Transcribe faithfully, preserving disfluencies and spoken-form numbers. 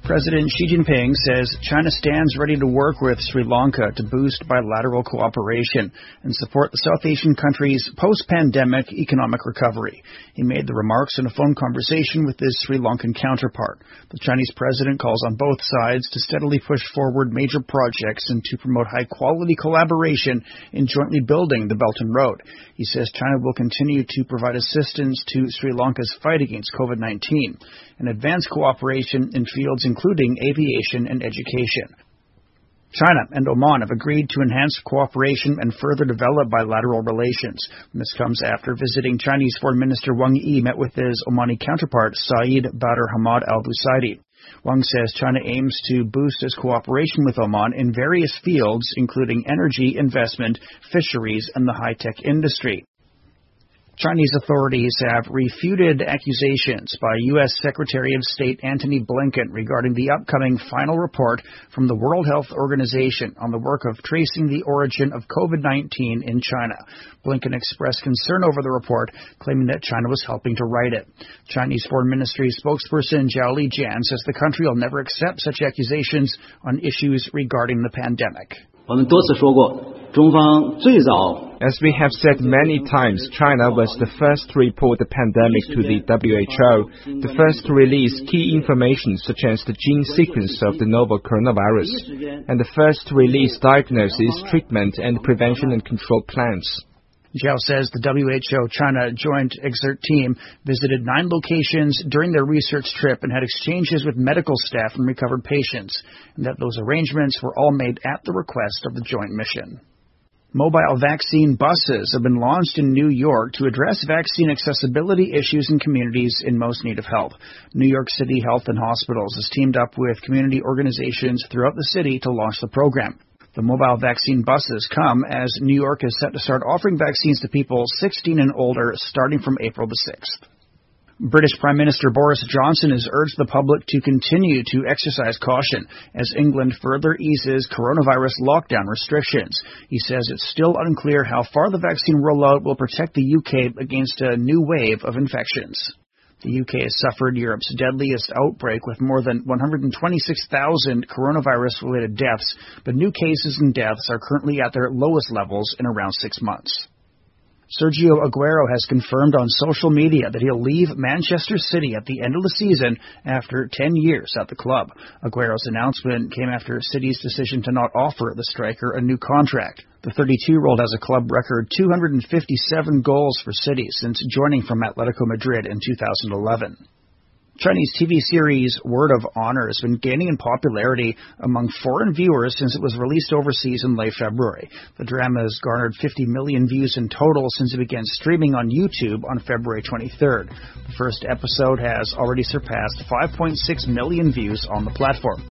President Xi Jinping says China stands ready to work with Sri Lanka to boost bilateral cooperation and support the South Asian country's post-pandemic economic recovery. He made the remarks in a phone conversation with his Sri Lankan counterpart. The Chinese president calls on both sides to steadily push forward major projects and to promote high-quality collaboration in jointly building the Belt and Road. He says China will continue to provide assistance to Sri Lanka's fight against COVID nineteen and advance cooperation in fields including aviation and education. China and Oman have agreed to enhance cooperation and further develop bilateral relations. This comes after visiting Chinese Foreign Minister Wang Yi met with his Omani counterpart Saeed Badr Hamad Al Busaidi. Wang says China aims to boost its cooperation with Oman in various fields, including energy, investment, fisheries, and the high-tech industry. Chinese authorities have refuted accusations by U S Secretary of State Antony Blinken regarding the upcoming final report from the World Health Organization on the work of tracing the origin of COVID nineteen in China. Blinken expressed concern over the report, claiming that China was helping to write it. Chinese Foreign Ministry spokesperson Zhao Lijian says the country will never accept such accusations on issues regarding the pandemic. As we have said many times, China was the first to report the pandemic to the W H O, the first to release key information such as the gene sequence of the novel coronavirus, and the first to release diagnosis, treatment, and prevention and control plans. Zhao says the W H O-China Joint Exert Team visited nine locations during their research trip and had exchanges with medical staff and recovered patients, and that those arrangements were all made at the request of the joint mission. Mobile vaccine buses have been launched in New York to address vaccine accessibility issues in communities in most need of help. New York City Health and Hospitals has teamed up with community organizations throughout the city to launch the program. The mobile vaccine buses come as New York is set to start offering vaccines to people sixteen and older starting from April the sixth. British Prime Minister Boris Johnson has urged the public to continue to exercise caution as England further eases coronavirus lockdown restrictions. He says it's still unclear how far the vaccine rollout will protect the U K against a new wave of infections. The U K has suffered Europe's deadliest outbreak with more than one hundred twenty-six thousand coronavirus-related deaths, but new cases and deaths are currently at their lowest levels in around six months. Sergio Aguero has confirmed on social media that he'll leave Manchester City at the end of the season after ten years at the club. Aguero's announcement came after City's decision to not offer the striker a new contract. The thirty-two-year-old has a club record two hundred fifty-seven goals for City since joining from Atletico Madrid in two thousand eleven. Chinese T V series Word of Honor has been gaining in popularity among foreign viewers since it was released overseas in late February. The drama has garnered fifty million views in total since it began streaming on YouTube on February twenty-third. The first episode has already surpassed five point six million views on the platform.